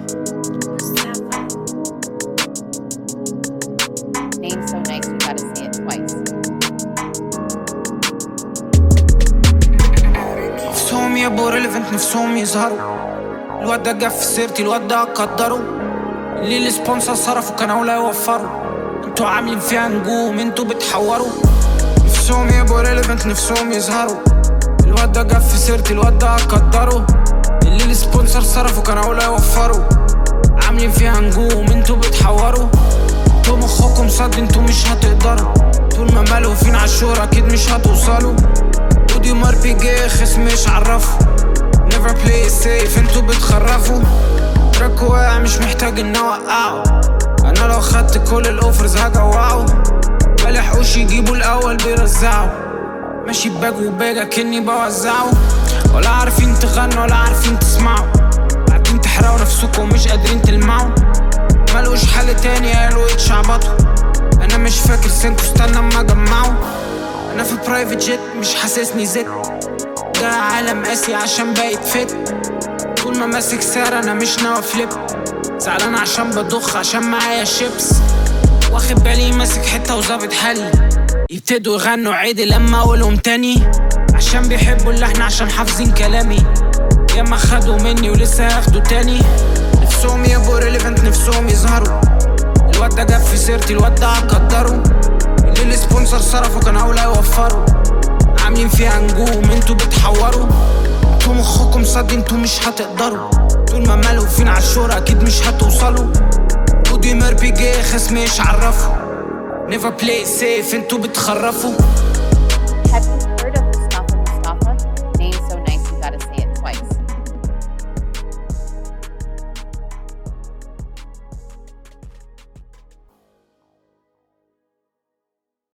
Name's so nice, you gotta say it twice. نفسهم يبقوا ريليفنت، نفسهم يظهروا. الواد ده جاب في سيرتي، الواد ده قدروا. اللي السبونسر صرفوا كان اولى يوفروا. انتوا عاملين فيها نجوم، انتوا بتحوروا. نفسهم يبقوا ريليفنت، نفسهم يظهروا. الواد ده جاب في سيرتي، الواد ده قدروا. اللي السبونسر صرفوا كان اولى يوفروا. عاملين فيها نجوم، انتوا بتحوروا. انتوا مخكم صد، انتوا مش هتقدروا. طول ما مالوا فين عالشورة اكيد مش هتوصلوا. ودي مار بي جي خصم مش عرفوا. never play it safe، انتوا بتخرفوا. تراك واقع مش محتاج ان اوقعه. انا لو خدت كل الاوفرز هجوعه. ملحقوش يجيبوا الاول بيرزعوا. ماشي باج وباج اكني بوزعه. ولا عارفين تغنوا ولا عارفين تسمعوا. قاعدين تحرقوا نفسكم ومش قادرين تلمعوا. ملقوش حل تاني قالوا يتشعبطوا. انا مش فاكر سنكو، استنى اما اجمعه. انا في برايفت جيت مش حاسسني زيت. ده عالم قاسي عشان بقيت فت. طول ما ماسك سعر انا مش ناوي فليب. زعلان عشان بدخ عشان معايا شيبس. واخد بالي ماسك حته وظابط حالي. يبتدوا يغنوا عادي لما اقولهم تاني. عشان بيحبوا اللحن عشان حافظين كلامي. ياما خدوا مني ولسه هاخدوا تاني. نفسهم يبقوا ريليفنت، نفسهم يظهروا. الواد ده جاب في سيرتي، الواد ده قدروا. اللي السبونسر صرفوا كان اولى يوفروا. عاملين فيها نجوم، انتوا بتحوروا. انتوا مخكم صد، انتوا مش هتقدروا. طول ما مالوا فين عالشورة اكيد مش هتوصلوا. ودي مار بي جي خصم مش عرفوا. never play it safe، انتوا بتخرفوا.